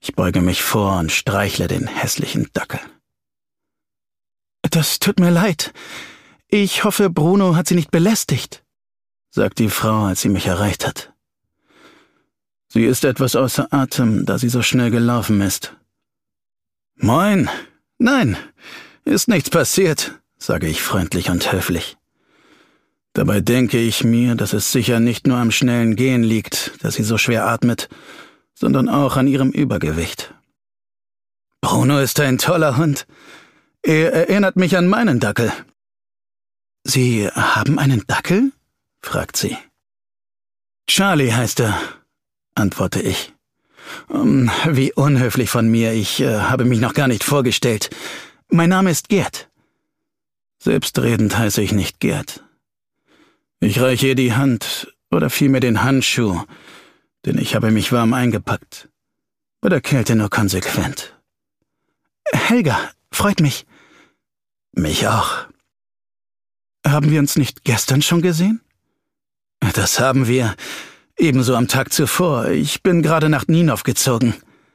Ich beuge mich vor und streichle den hässlichen Dackel. »Das tut mir leid. Ich hoffe, Bruno hat Sie nicht belästigt«, sagt die Frau, als sie mich erreicht hat. Sie ist etwas außer Atem, da sie so schnell gelaufen ist. »Moin! Nein, ist nichts passiert«, sage ich freundlich und höflich. Dabei denke ich mir, dass es sicher nicht nur am schnellen Gehen liegt, dass sie so schwer atmet, sondern auch an ihrem Übergewicht. »Bruno ist ein toller Hund. Er erinnert mich an meinen Dackel.« »Sie haben einen Dackel?« fragt sie. »Charlie heißt er«, antworte ich. »Wie unhöflich von mir, ich habe mich noch gar nicht vorgestellt. Mein Name ist Gerd.« Selbstredend heiße ich nicht Gerd. Ich reiche ihr die Hand, oder vielmehr den Handschuh, denn ich habe mich warm eingepackt. Bei der Kälte nur konsequent. »Helga, freut mich.« »Mich auch.« »Haben wir uns nicht gestern schon gesehen?« »Das haben wir. Ebenso am Tag zuvor. Ich bin gerade nach Ninov gezogen.«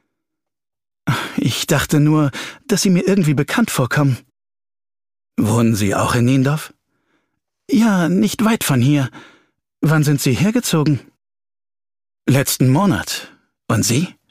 »Ich dachte nur, dass Sie mir irgendwie bekannt vorkommen.« »Wohnen Sie auch in Ninov?« »Ja, nicht weit von hier. Wann sind Sie hergezogen?« »Letzten Monat. Und Sie?«